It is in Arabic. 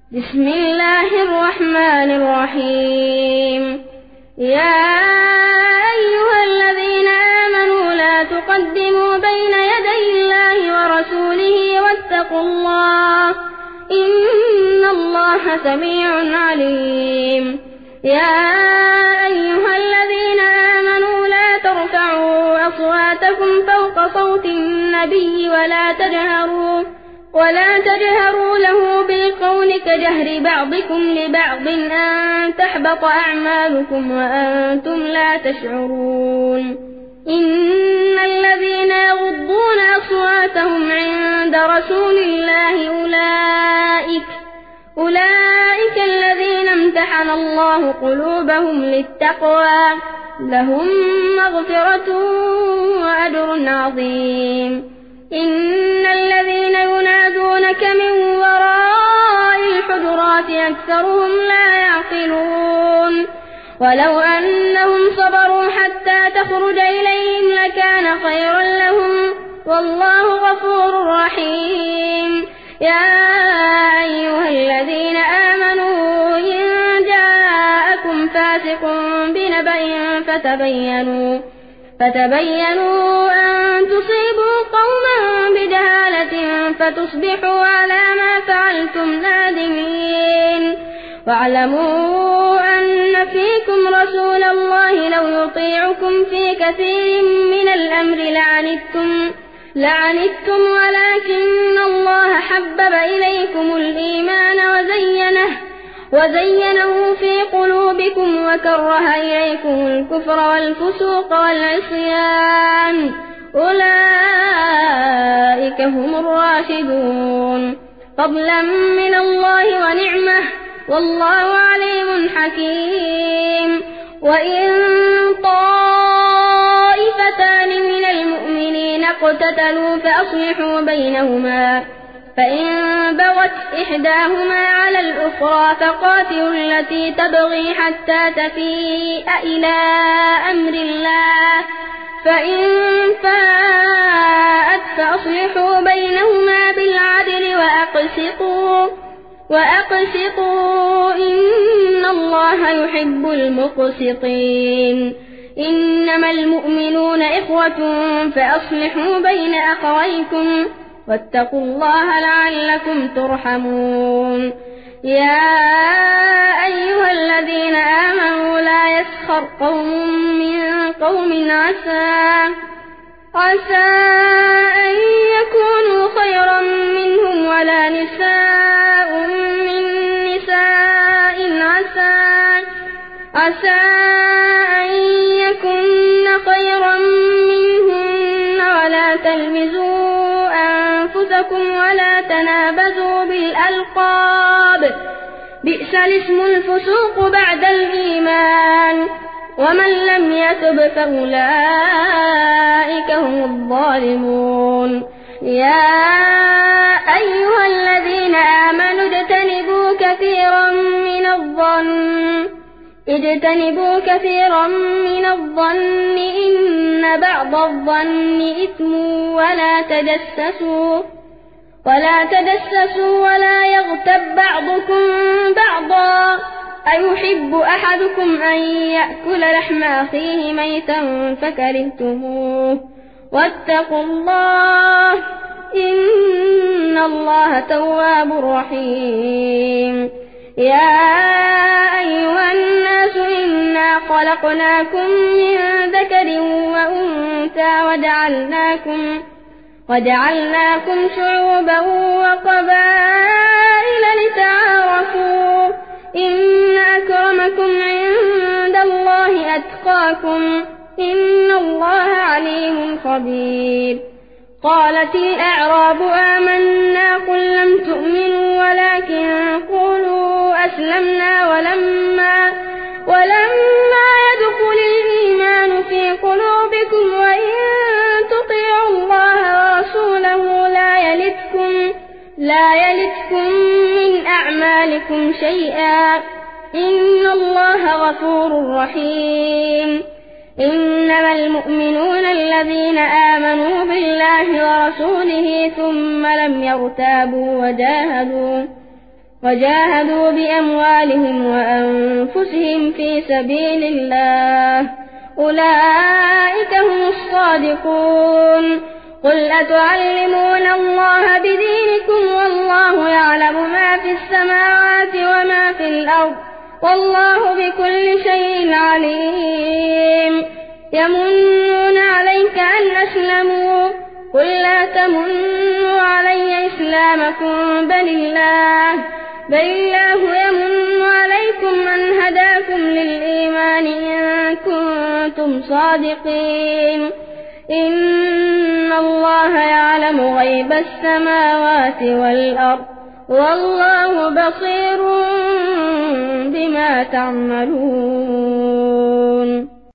بسم الله الرحمن الرحيم. يا أيها الذين آمنوا لا تقدموا بين يدي الله ورسوله واتقوا الله إن الله سميع عليم. يا أيها الذين آمنوا لا ترفعوا أصواتكم فوق صوت النبي ولا تجهروا له بالقول كجهر بعضكم لبعض أن تحبط أعمالكم وأنتم لا تشعرون. إن الذين يغضون أصواتهم عند رسول الله أولئك الذين امتحن الله قلوبهم للتقوى لهم مغفرة وأجر عظيم. إن الذين ينادونك من وراء الحجرات أكثرهم لا يعقلون. ولو أنهم صبروا حتى تخرج إليهم لكان خيرا لهم والله غفور رحيم. يا أيها الذين آمنوا إن جاءكم فاسق بنبأ فتبينوا أن تصيبوا قوما بجهالة فتصبحوا على ما فعلتم نادمين. واعلموا أن فيكم رسول الله لو يطيعكم في كثير من الأمر لعنتم ولكن الله حبب إليكم الإيمان وزينه في قلوبكم وكره إليكم الكفر والفسوق والعصيان أولئك هم الراشدون فضلا من الله ونعمه والله عليم حكيم. وإن طائفتان من المؤمنين اقتتلوا فأصلحوا بينهما فإن بغت إحداهما على الأخرى فقاتلوا التي تبغي حتى تفيء إلى أمر الله فإن فاءت فأصلحوا بينهما بالعدل وأقسطوا إن الله يحب المقسطين. إنما المؤمنون إخوة فأصلحوا بين أخويكم واتقوا الله لعلكم ترحمون. يا أيها الذين آمنوا لا يسخر قوم من قوم عسى أن يكونوا خيرا منهم ولا نساء من نساء عسى أن يكن خيرا منهن ولا تلمزوا أنفسكم ولا تنابزوا بالألقاب بئس الاسم الفسوق بعد الإيمان ومن لم يتب فأولئك هم الظالمون. يا أيها الذين آمنوا اجتنبوا كثيرا من الظن إن بعض الظن إثم ولا تجسسوا ولا يغتب بعضكم بعضا أيحب أحدكم أن يأكل لحم أخيه ميتا فكرهتموه واتقوا الله إن الله تواب رحيم. يا أيها الناس إنا خلقناكم من ذكر وأنثى وجعلناكم شعوبا وقبائل لتعارفوا إن أكرمكم عند الله أتقاكم إن الله عليم خبير. قالت الأعراب آمنا قل لم تؤمنوا ولكن قولوا أسلمنا ولما يدخل الإيمان في قلوبكم وإن تطيعوا الله ورسوله لا يلتكم من أعمالكم شيئا إن الله غفور رحيم. إنما المؤمنون الذين آمنوا بالله ورسوله ثم لم يرتابوا وجاهدوا بأموالهم وأنفسهم في سبيل الله أولئك هم الصادقون. قل أتعلمون الله بدينكم والله يعلم ما في السماوات وما في الأرض والله بكل شيء عليم. يمنون عليك أن أسلموا قل لا تمنوا علي إسلامكم بل الله يمن عليكم أن هداكم للإيمان إن كنتم صادقين. إن الله يعلم غيب السماوات والأرض والله بصير بما تعملون.